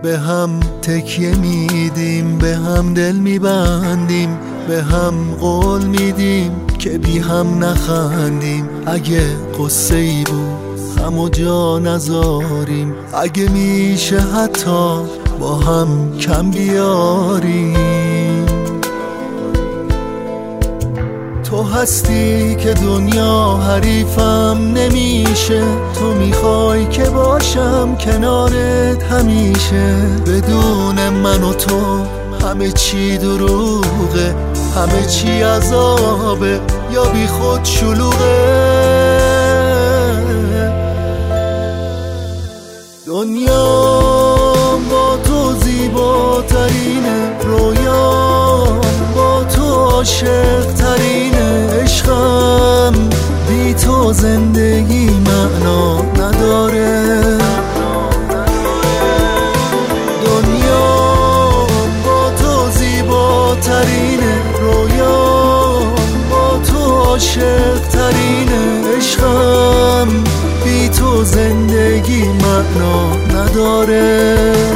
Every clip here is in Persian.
به هم تکیه میدیم، به هم دل میبندیم، به هم قول میدیم که بی هم نخندیم. اگه قصه ای بود همو جا نذاریم، اگه میشه حتی با هم کم بیاریم. تو هستی که دنیا حریفم نمیشه، تو میخوای که باشم کنارت همیشه. بدون من و تو همه چی دروغه، همه چی عذابه یا بی خود شلوغه. دنیا با تو زیباترینه، رویام با تو عاشق ترینه. عشقم بی تو زندگی معنا نداره. دنیا با تو زیباترینه، رویام با تو عاشق ترینه. عشقم بی تو زندگی معنا نداره.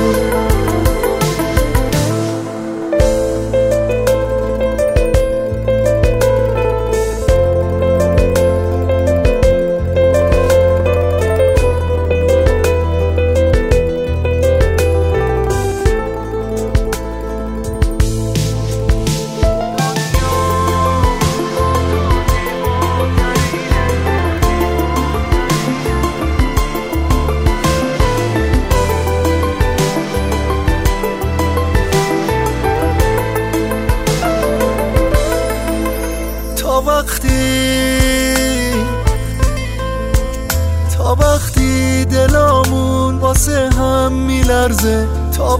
تا وقتی دلامون واسه هم میلرزه، تا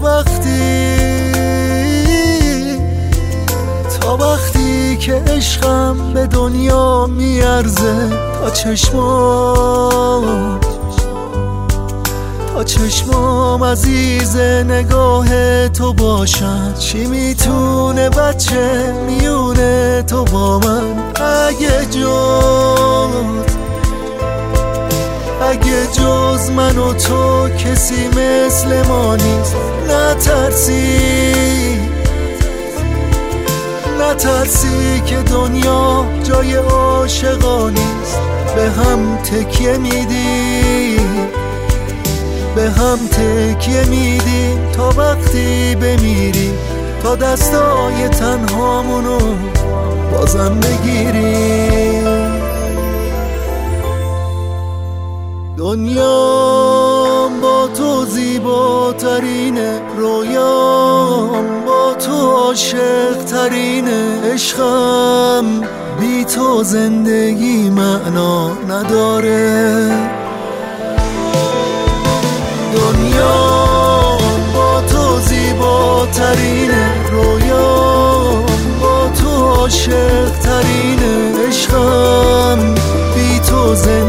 وقتی که عشقم به دنیا میارزه. تا چشمام عزیز نگاه تو باشن، چی میتونه بچه میونه تو با من. اگه جز من و تو کسی مثل ما نیست، نترسی که دنیا جای عاشقا نیست. به هم تکیه میدیم تا وقتی بمیریم، تا دستای تنهامونو بازم بگیریم. دنیا با تو زیباترینه، رویام با تو عاشق ترینه. عشقم بی تو زندگی معنا نداره. دنیا با تو زیباترینه، رویام با تو عاشق ترینه. عشقم بی تو زندگی